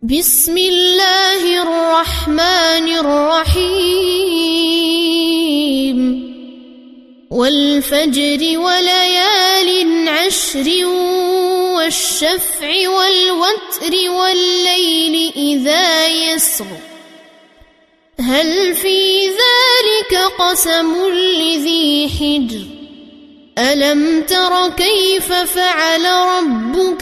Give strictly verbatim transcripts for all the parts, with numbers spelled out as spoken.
بسم الله الرحمن الرحيم والفجر وليال عشر والشفع والوتر والليل إذا يسر هل في ذلك قسم لذي حجر ألم تر كيف فعل ربك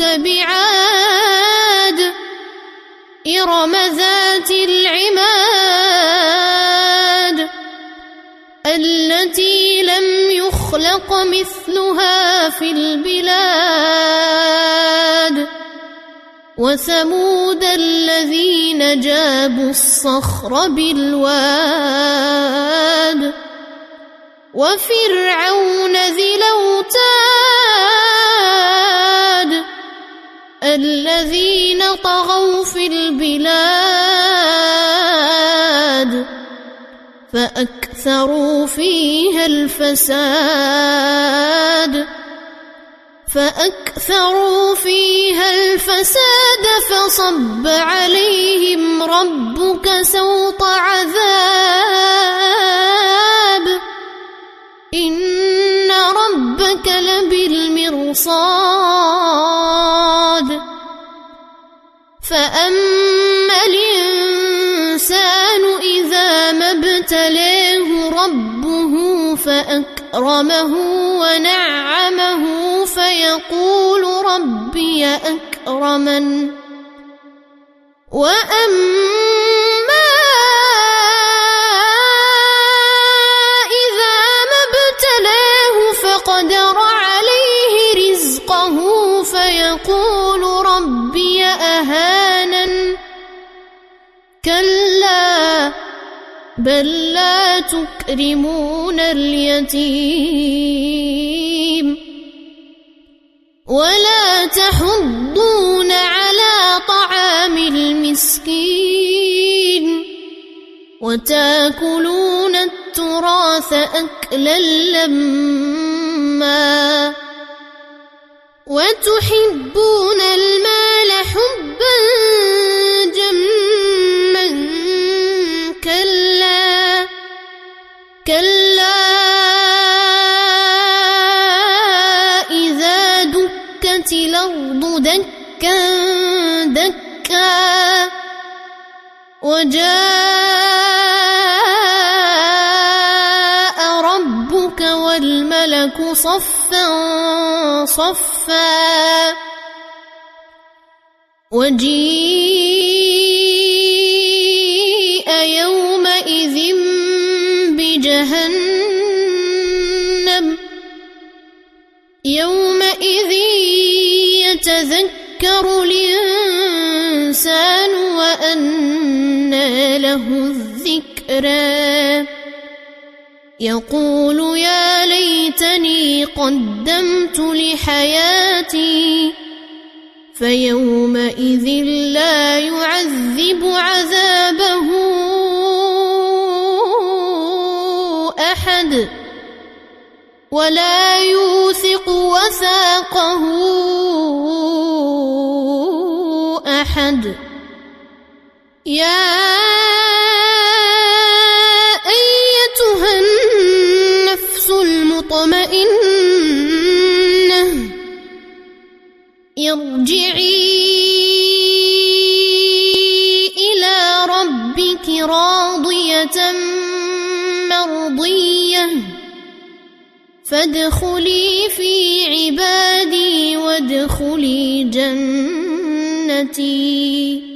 بعاد إرم ذات العماد التي لم يخلق مثلها في البلاد وثمود الذين جابوا الصخر بالواد وفرعون ذي الأوتاد الذين طغوا في البلاد فأكثروا فيها الفساد فأكثروا فيها الفساد فصب عليهم ربك سوط عذاب إن ربك لبالمرصاد فأما الإنسان إذا ما ابتلاه ربه فأكرمه ونعمه فيقول ربي أكرمن وأما إذا ما ابتلاه فقدر عليه رزقه فيقول ربي أهانن كلا بل لا تكرمون اليتيم ولا تحضون على طعام المسكين وتاكلون التراث أكلا لما وتحبون المال حبا جما كلا كلا إذا دكت الأرض دكا دكا وجاء ربك والملك صفا صفا وجيء يومئذ بجهنم يومئذ يتذكر الإنسان وأنى له الذكرى يقول يا ليتني قدمت لحياتي فيومئذ لا يعذب عذابه أحد ولا يوثق وثاقه أحد يا أيتها النفس المطمئنة ارجعي إلى ربك راضية مرضية فادخلي في عبادي وادخلي جنتي